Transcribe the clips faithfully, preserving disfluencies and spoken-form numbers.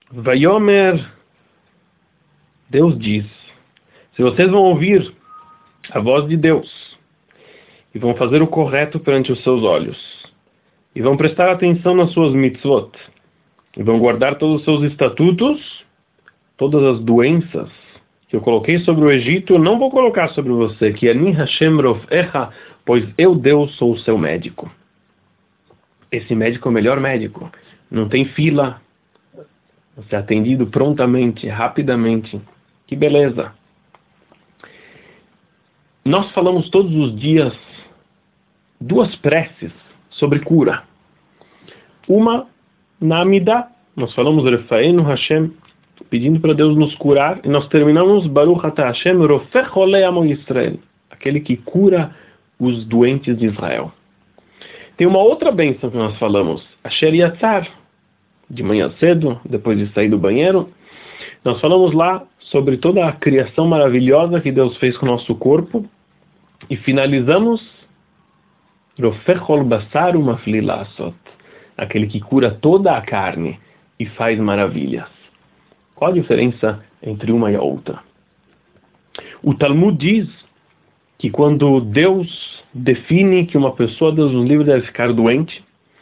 Vayomer, Deus diz, se vocês vão ouvir a voz de Deus e vão fazer o correto perante os seus olhos e vão prestar atenção nas suas mitzvot e vão guardar todos os seus estatutos, todas as doenças que eu coloquei sobre o Egito, eu não vou colocar sobre você, que Ani Hashem Rofecha, pois eu, Deus, sou o seu médico. Esse médico é o melhor médico. Não tem fila. Você é atendido prontamente, rapidamente. Que beleza. Nós falamos todos os dias duas preces sobre cura. Uma na Amida. Nós falamos Refaenu Hashem, pedindo para Deus nos curar, e nós terminamos Baruch Ata Hashem Rofech Olei Amo Yisrael, aquele que cura os doentes de Israel. Tem uma outra bênção que nós falamos, Asher Yatzar, de manhã cedo, depois de sair do banheiro. Nós falamos lá sobre toda a criação maravilhosa que Deus fez com o nosso corpo, e finalizamos Rofech Ol Basar Umafli Lasot, aquele que cura toda a carne e faz maravilhas. Qual a diferença entre uma e a outra? O Talmud diz que quando Deus define que uma pessoa, Deus nos livre, deve ficar doente,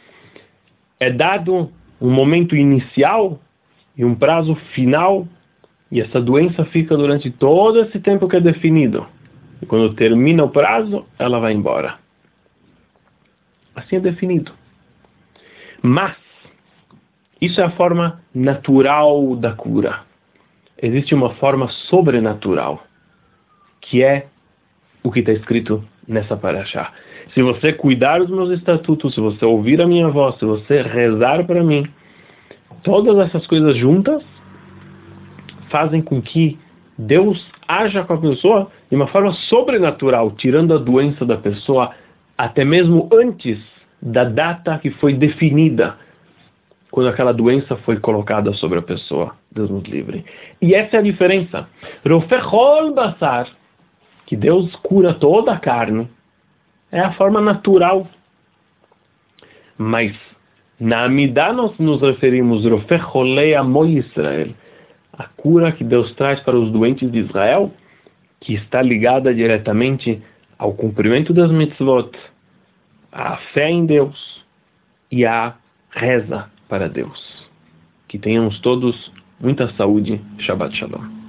é dado um momento inicial e um prazo final, e essa doença fica durante todo esse tempo que é definido. E quando termina o prazo, ela vai embora. Assim é definido. Mas isso é a forma natural da cura. Existe uma forma sobrenatural, que é o que está escrito nessa parashá. Se você cuidar dos meus estatutos, se você ouvir a minha voz, se você rezar para mim, todas essas coisas juntas fazem com que Deus haja com a pessoa de uma forma sobrenatural, tirando a doença da pessoa até mesmo antes da data que foi definida, quando aquela doença foi colocada sobre a pessoa. Deus nos livre. E essa é a diferença. Rofechol Basar, que Deus cura toda a carne, é a forma natural. Mas na Amidá nós nos referimos Rofecholei Amo Yisrael, a cura que Deus traz para os doentes de Israel, que está ligada diretamente ao cumprimento das mitzvot, à fé em Deus e à reza para Deus. Que tenhamos todos muita saúde. Shabbat Shalom.